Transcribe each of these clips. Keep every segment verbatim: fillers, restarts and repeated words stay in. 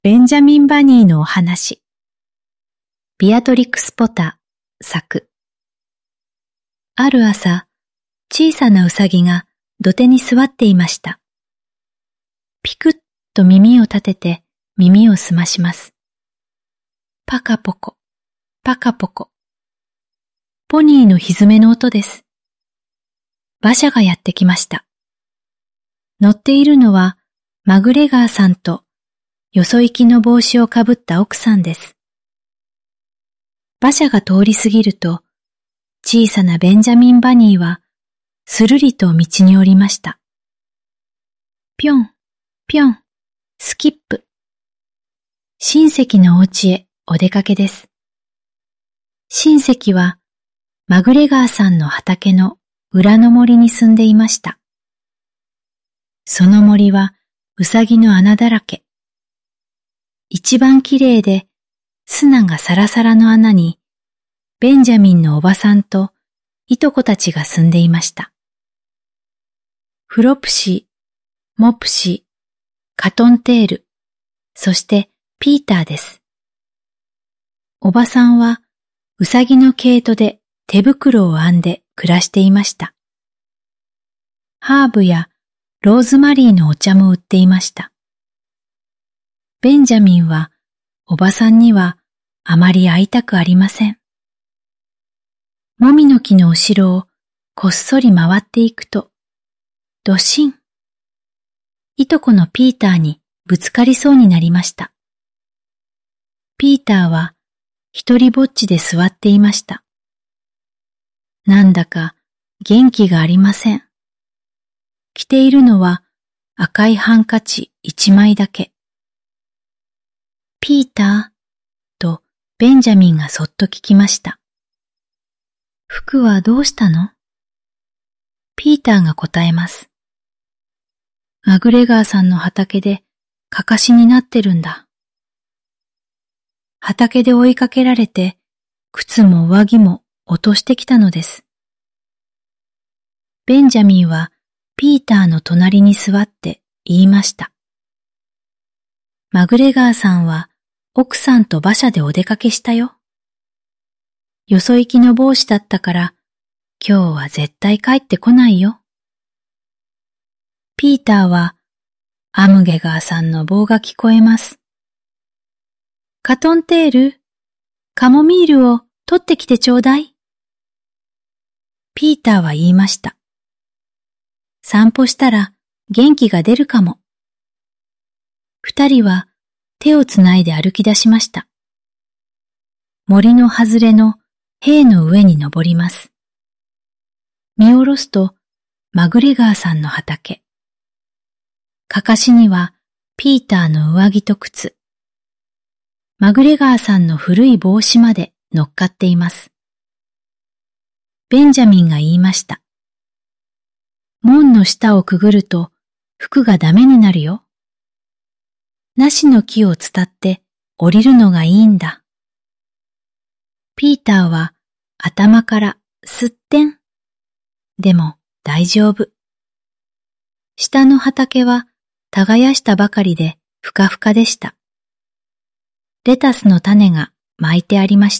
ベンジャミン・バニーのお話。ビアトリクス・ポター作。ある朝、小さなウサギが土手に座っていました。ピクッと耳を立てて耳を澄まします。パカポコ、パカポコ。ポニーの蹄の音です。馬車がやってきました。乗っているのはマグレガーさんとよそ行きの帽子をかぶった奥さんです。馬車が通り過ぎると、小さなベンジャミン・バニーはするりと道に降りました。ぴょん、ぴょん、スキップ。親戚のお家へお出かけです。親戚はマグレガーさんの畑の裏の森に住んでいました。その森はウサギの穴だらけ。一番きれいで砂がサラサラの穴にベンジャミンのおばさんといとこたちが住んでいました。フロプシー、モプシー、カトンテール、そしてピーターです。おばさんはウサギの毛糸で手袋を編んで暮らしていました。ハーブやローズマリーのお茶も売っていました。ベンジャミンはおばさんにはあまり会いたくありません。もみの木の後ろをこっそり回っていくと、ドシン。いとこのピーターにぶつかりそうになりました。ピーターは一人ぼっちで座っていました。なんだか元気がありません。着ているのは赤いハンカチ一枚だけ。ピーターとベンジャミンがそっと聞きました。服はどうしたの？ピーターが答えます。マグレガーさんの畑でかかしになってるんだ。畑で追いかけられて靴も上着も落としてきたのです。ベンジャミンはピーターの隣に座って言いました。マグレガーさんは奥さんと馬車でお出かけしたよ。よそ行きの帽子だったから今日は絶対帰ってこないよ。ピーターはアムゲガーさんの棒が聞こえます。カトンテール、カモミールを取ってきてちょうだい。ピーターは言いました。散歩したら元気が出るかも。二人は手をつないで歩き出しました。森の外れの塀の上に登ります。見下ろすとマグレガーさんの畑。かかしにはピーターの上着と靴。マグレガーさんの古い帽子まで乗っかっています。ベンジャミンが言いました。門の下をくぐると服がダメになるよ。梨の木を伝って降りるのがいいんだ。ピーターは頭からすってん。でも大丈夫。下の畑は耕したばかりでふかふかでした。レタスの種が巻いてありました。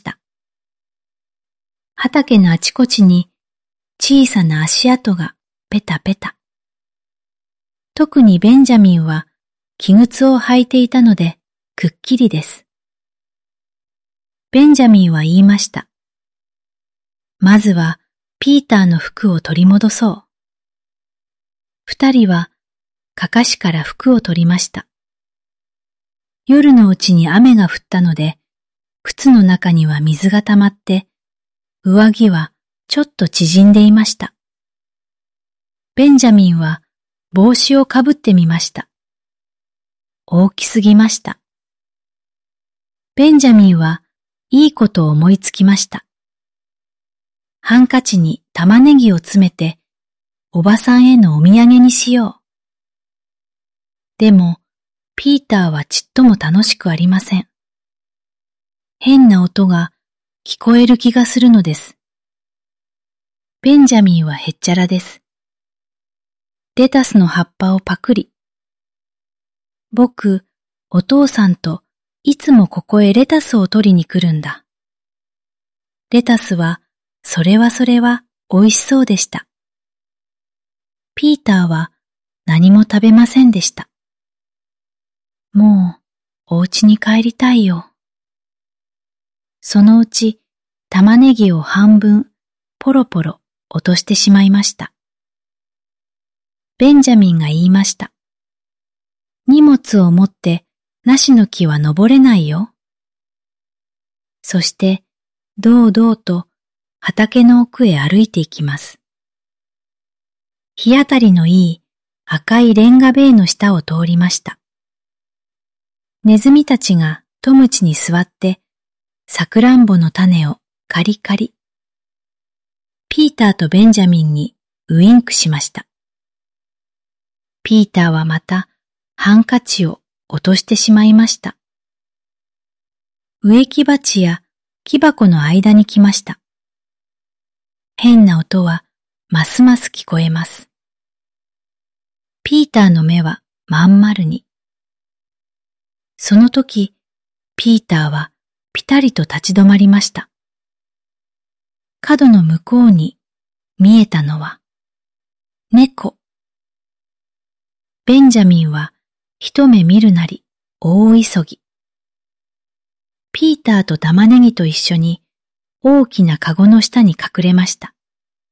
畑のあちこちに小さな足跡がペタペタ。特にベンジャミンは木靴を履いていたのでくっきりです。ベンジャミンは言いました。まずはピーターの服を取り戻そう。二人はかかしから服を取りました。夜のうちに雨が降ったので、靴の中には水が溜まって、上着はちょっと縮んでいました。ベンジャミンは帽子をかぶってみました。大きすぎました。ベンジャミンはいいことを思いつきました。ハンカチに玉ねぎを詰めて、おばさんへのお土産にしよう。でも、ピーターはちっとも楽しくありません。変な音が聞こえる気がするのです。ベンジャミンはへっちゃらです。レタスの葉っぱをパクリ。僕、 お父さんといつもここへレタスを取りに来るんだ。レタスは、それはそれは美味しそうでした。ピーターは何も食べませんでした。もう、お家に帰りたいよ。そのうち、玉ねぎを半分、ポロポロ落としてしまいました。ベンジャミンが言いました。荷物を持って梨の木は登れないよ。そして、堂々と畑の奥へ歩いて行きます。日当たりのいい赤いレンガ塀の下を通りました。ネズミたちが戸口に座って、さくらんぼの種をカリカリ。ピーターとベンジャミンにウインクしました。ピーターはまたハンカチを落としてしまいました。植木鉢や木箱の間に来ました。変な音はますます聞こえます。ピーターの目はまん丸に。その時、ピーターはぴたりと立ち止まりました。角の向こうに見えたのは猫。ベンジャミンは一目見るなり大急ぎ。ピーターと玉ねぎと一緒に大きなカゴの下に隠れました。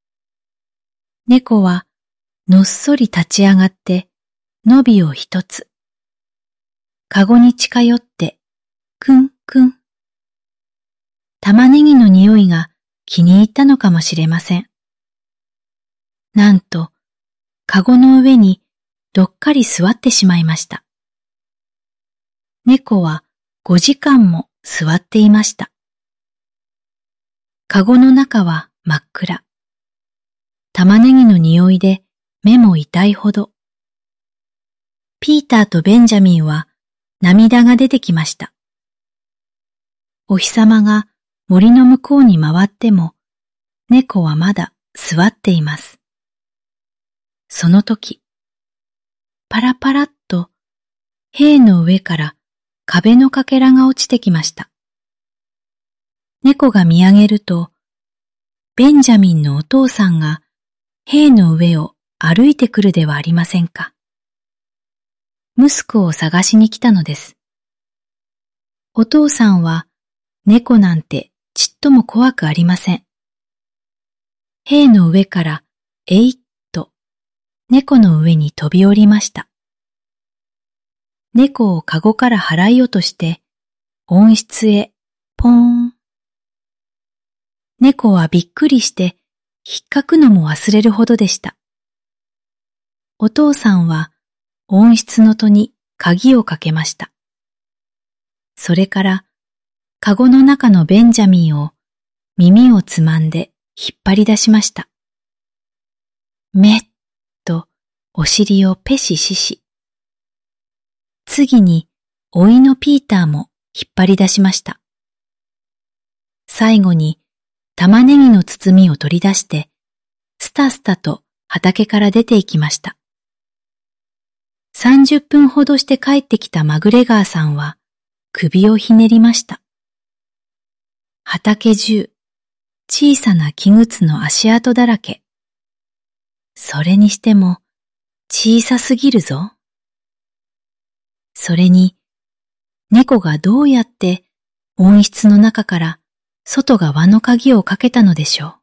猫はのっそり立ち上がってのびを一つ。カゴに近寄ってクンクン。玉ねぎの匂いが気に入ったのかもしれません。なんと、カゴの上にどっかり座ってしまいました。猫はごじかんも座っていました。カゴの中は真っ暗。玉ねぎの匂いで目も痛いほど。ピーターとベンジャミンは涙が出てきました。お日様が森の向こうに回っても、猫はまだ座っています。その時、パラパラっと塀の上から壁のかけらが落ちてきました。猫が見上げると、ベンジャミンのお父さんが塀の上を歩いてくるではありませんか。息子を探しに来たのです。お父さんは猫なんてちっとも怖くありません。塀の上からえいっと猫の上に飛び降りました。猫をカゴから払い落として温室へポーン。猫はびっくりして引っかくのも忘れるほどでした。お父さんは温室の戸に鍵をかけました。それからカゴの中のベンジャミンを耳をつまんで引っ張り出しました。めっとお尻をペシシシ。次に甥いのピーターも引っ張り出しました。最後に玉ねぎの包みを取り出してスタスタと畑から出て行きました。さんじゅっぷんほどして帰ってきたマグレガーさんは首をひねりました。畑中、小さな木靴の足跡だらけ。それにしても小さすぎるぞ。それに、猫がどうやって温室の中から外側の鍵をかけたのでしょう。